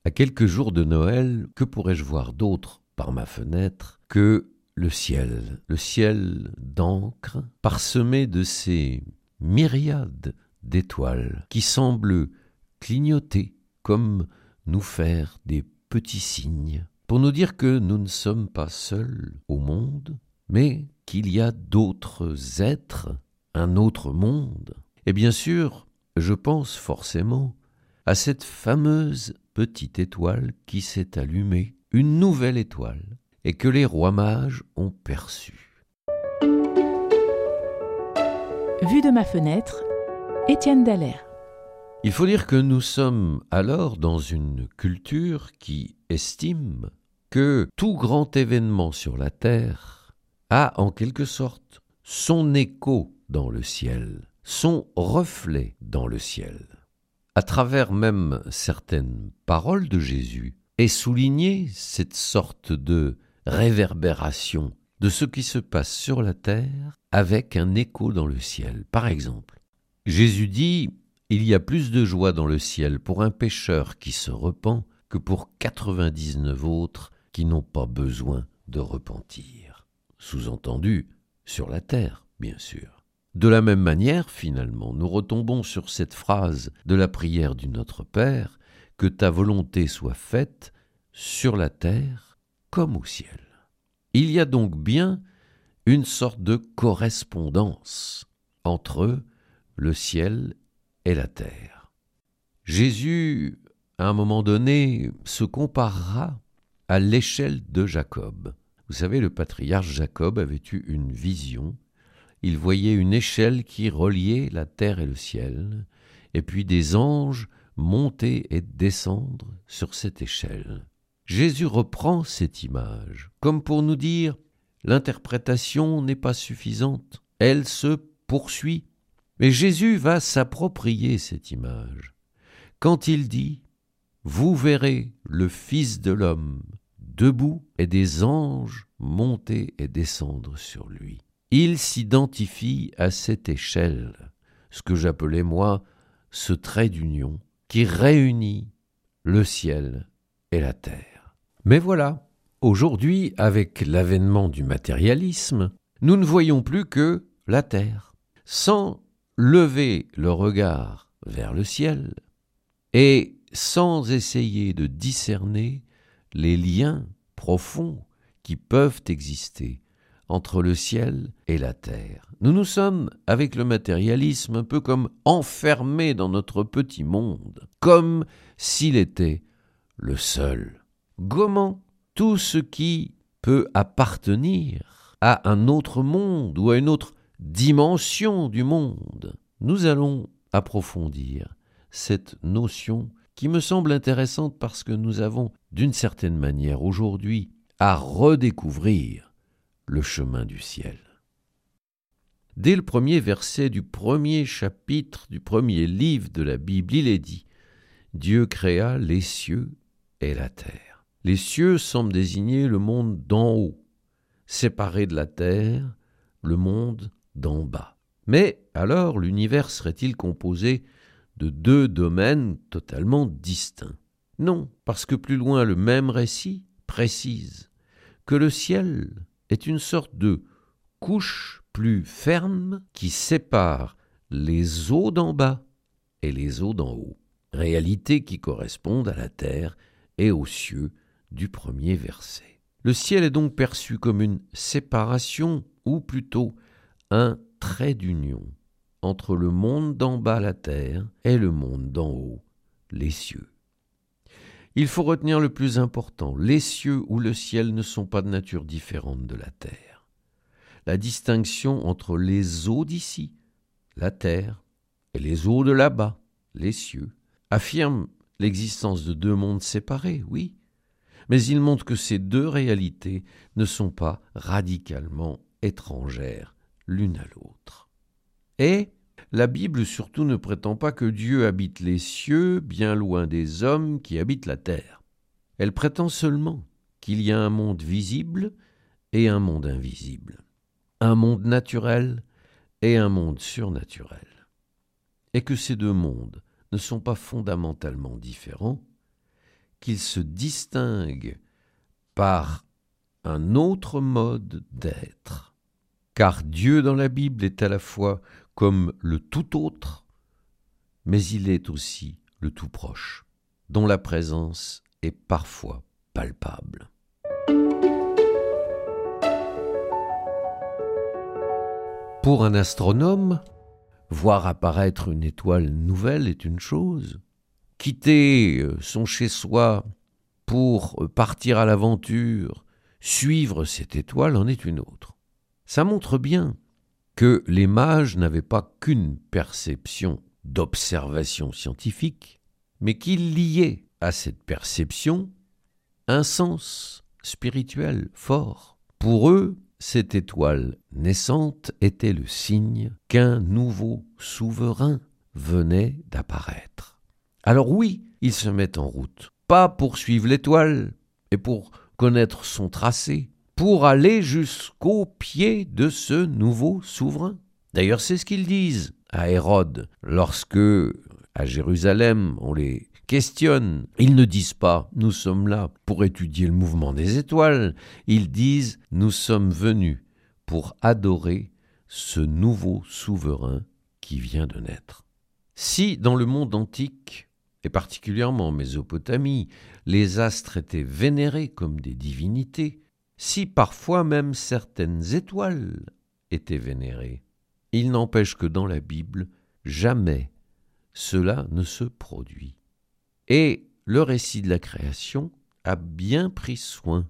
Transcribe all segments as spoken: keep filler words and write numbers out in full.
À quelques jours de Noël, que pourrais-je voir d'autre par ma fenêtre que le ciel, le ciel d'encre, parsemé de ces myriades d'étoiles qui semblent clignoter comme nous faire des petits signes pour nous dire que nous ne sommes pas seuls au monde, mais qu'il y a d'autres êtres, un autre monde. Et bien sûr, je pense forcément à cette fameuse petite étoile qui s'est allumée, une nouvelle étoile, et que les rois mages ont perçue. Vue de ma fenêtre, Étienne Dallaire. Il faut dire que nous sommes alors dans une culture qui estime que tout grand événement sur la terre a en quelque sorte son écho dans le ciel, son reflet dans le ciel. À travers même certaines paroles de Jésus, est soulignée cette sorte de réverbération de ce qui se passe sur la terre avec un écho dans le ciel. Par exemple, Jésus dit « Il y a plus de joie dans le ciel pour un pécheur qui se repent que pour quatre-vingt-dix-neuf autres qui n'ont pas besoin de repentir. » Sous-entendu, sur la terre, bien sûr. De la même manière, finalement, nous retombons sur cette phrase de la prière du Notre Père, « Que ta volonté soit faite sur la terre comme au ciel. » Il y a donc bien une sorte de correspondance entre le ciel et la terre. Jésus, à un moment donné, se comparera à l'échelle de Jacob. Vous savez, le patriarche Jacob avait eu une vision. Il voyait une échelle qui reliait la terre et le ciel, et puis des anges monter et descendre sur cette échelle. Jésus reprend cette image, comme pour nous dire « l'interprétation n'est pas suffisante, elle se poursuit ». Mais Jésus va s'approprier cette image. Quand il dit « Vous verrez le Fils de l'homme debout et des anges monter et descendre sur lui ». Il s'identifie à cette échelle, ce que j'appelais moi ce trait d'union qui réunit le ciel et la terre. Mais voilà, aujourd'hui, avec l'avènement du matérialisme, nous ne voyons plus que la terre. Sans lever le regard vers le ciel et sans essayer de discerner les liens profonds qui peuvent exister entre le ciel et la terre. Nous nous sommes, avec le matérialisme, un peu comme enfermés dans notre petit monde, comme s'il était le seul. Gommant tout ce qui peut appartenir à un autre monde ou à une autre dimension du monde. Nous allons approfondir cette notion qui me semble intéressante parce que nous avons, d'une certaine manière, aujourd'hui, à redécouvrir le chemin du ciel. Dès le premier verset du premier chapitre du premier livre de la Bible, il est dit « Dieu créa les cieux et la terre ». Les cieux semblent désigner le monde d'en haut, séparé de la terre, le monde d'en bas. Mais alors l'univers serait-il composé de deux domaines totalement distincts? Non, parce que plus loin le même récit précise que le ciel est une sorte de couche plus ferme qui sépare les eaux d'en bas et les eaux d'en haut, réalités qui correspondent à la terre et aux cieux du premier verset. Le ciel est donc perçu comme une séparation, ou plutôt un trait d'union, entre le monde d'en bas, la terre, et le monde d'en haut, les cieux. Il faut retenir le plus important, les cieux ou le ciel ne sont pas de nature différente de la terre. La distinction entre les eaux d'ici, la terre, et les eaux de là-bas, les cieux, affirme l'existence de deux mondes séparés, oui, mais il montre que ces deux réalités ne sont pas radicalement étrangères l'une à l'autre. Et la Bible surtout ne prétend pas que Dieu habite les cieux bien loin des hommes qui habitent la terre. Elle prétend seulement qu'il y a un monde visible et un monde invisible, un monde naturel et un monde surnaturel, et que ces deux mondes ne sont pas fondamentalement différents, qu'il se distingue par un autre mode d'être. Car Dieu dans la Bible est à la fois comme le tout autre, mais il est aussi le tout proche, dont la présence est parfois palpable. Pour un astronome, voir apparaître une étoile nouvelle est une chose. Quitter son chez-soi pour partir à l'aventure, suivre cette étoile en est une autre. Ça montre bien que les mages n'avaient pas qu'une perception d'observation scientifique, mais qu'ils liaient à cette perception un sens spirituel fort. Pour eux, cette étoile naissante était le signe qu'un nouveau souverain venait d'apparaître. Alors oui, ils se mettent en route, pas pour suivre l'étoile et pour connaître son tracé, pour aller jusqu'au pied de ce nouveau souverain. D'ailleurs, c'est ce qu'ils disent à Hérode lorsque, à Jérusalem, on les questionne. Ils ne disent pas « nous sommes là pour étudier le mouvement des étoiles », ils disent « nous sommes venus pour adorer ce nouveau souverain qui vient de naître ». Si dans le monde antique, et particulièrement en Mésopotamie, les astres étaient vénérés comme des divinités, si parfois même certaines étoiles étaient vénérées, il n'empêche que dans la Bible, jamais cela ne se produit. Et le récit de la création a bien pris soin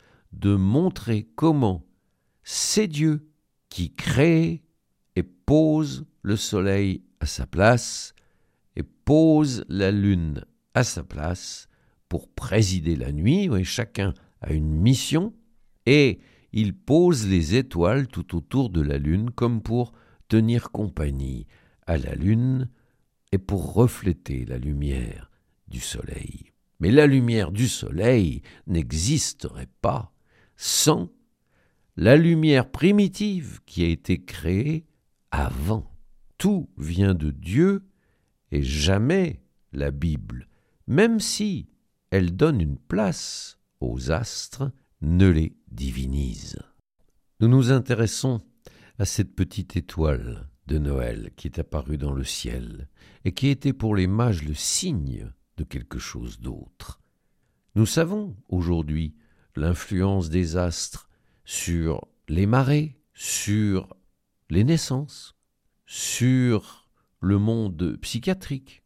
de montrer comment c'est Dieu qui crée et pose le soleil à sa place et pose la lune à sa place pour présider la nuit. Oui, chacun a une mission et il pose les étoiles tout autour de la lune comme pour tenir compagnie à la lune et pour refléter la lumière du soleil. Mais la lumière du soleil n'existerait pas sans la lumière primitive qui a été créée avant. Tout vient de Dieu et jamais la Bible, même si elle donne une place aux astres, ne les divinise. Nous nous intéressons à cette petite étoile de Noël qui est apparue dans le ciel et qui était pour les mages le signe de quelque chose d'autre. Nous savons aujourd'hui l'influence des astres sur les marées, sur les naissances, sur le monde psychiatrique.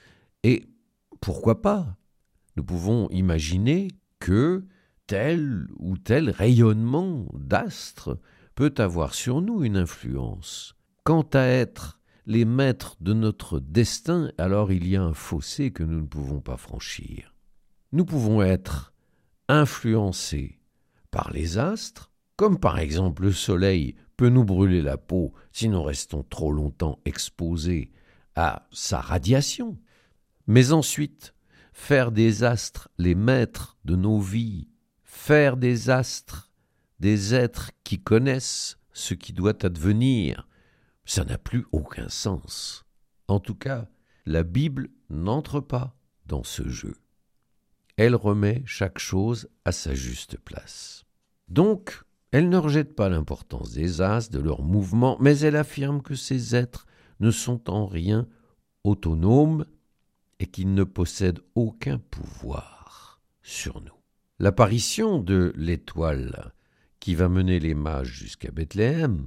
Et pourquoi pas? Nous pouvons imaginer que tel ou tel rayonnement d'astres peut avoir sur nous une influence. Quant à être les maîtres de notre destin, alors il y a un fossé que nous ne pouvons pas franchir. Nous pouvons être influencés par les astres, comme par exemple le soleil peut nous brûler la peau si nous restons trop longtemps exposés à sa radiation. Mais ensuite, faire des astres les maîtres de nos vies, faire des astres des êtres qui connaissent ce qui doit advenir, ça n'a plus aucun sens. En tout cas, la Bible n'entre pas dans ce jeu. Elle remet chaque chose à sa juste place. Donc, elle ne rejette pas l'importance des astres, de leurs mouvements, mais elle affirme que ces êtres ne sont en rien autonomes et qu'ils ne possèdent aucun pouvoir sur nous. L'apparition de l'étoile qui va mener les mages jusqu'à Bethléem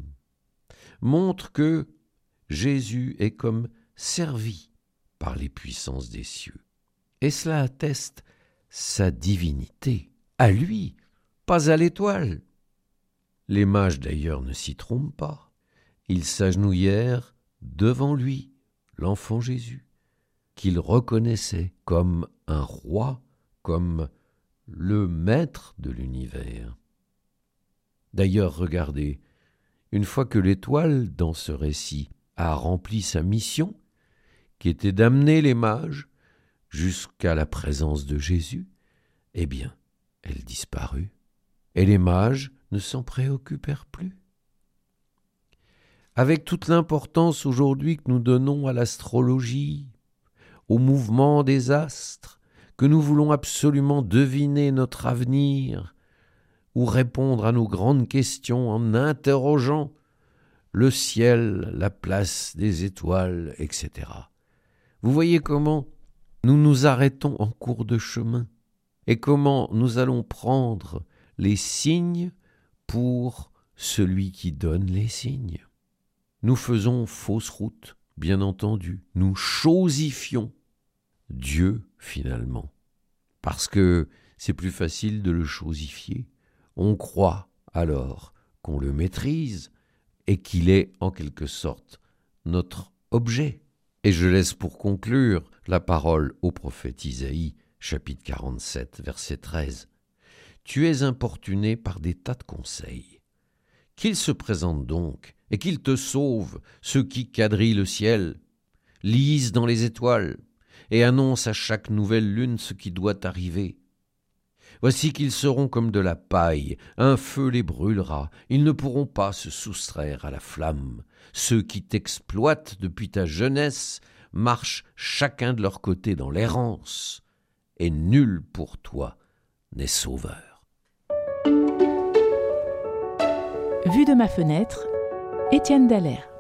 montre que Jésus est comme servi par les puissances des cieux. Et cela atteste sa divinité, à lui, pas à l'étoile. Les mages d'ailleurs ne s'y trompent pas. Ils s'agenouillèrent devant lui, l'enfant Jésus, qu'ils reconnaissaient comme un roi, comme le maître de l'univers. D'ailleurs, regardez, une fois que l'étoile, dans ce récit, a rempli sa mission, qui était d'amener les mages jusqu'à la présence de Jésus, eh bien, elle disparut, et les mages ne s'en préoccupèrent plus. Avec toute l'importance aujourd'hui que nous donnons à l'astrologie, au mouvement des astres, que nous voulons absolument deviner notre avenir ou répondre à nos grandes questions en interrogeant le ciel, la place des étoiles, et cetera. Vous voyez comment nous nous arrêtons en cours de chemin et comment nous allons prendre les signes pour celui qui donne les signes. Nous faisons fausse route, bien entendu. Nous chosifions Dieu, finalement, parce que c'est plus facile de le chosifier. On croit alors qu'on le maîtrise et qu'il est en quelque sorte notre objet. Et je laisse pour conclure la parole au prophète Isaïe, chapitre quarante-sept, verset treize. « Tu es importuné par des tas de conseils. Qu'ils se présentent donc et qu'ils te sauvent, ceux qui quadrillent le ciel, lisent dans les étoiles et annoncent à chaque nouvelle lune ce qui doit arriver. Voici qu'ils seront comme de la paille, un feu les brûlera, ils ne pourront pas se soustraire à la flamme. Ceux qui t'exploitent depuis ta jeunesse marchent chacun de leur côté dans l'errance, et nul pour toi n'est sauveur. » Vue de ma fenêtre, Étienne Dallaire.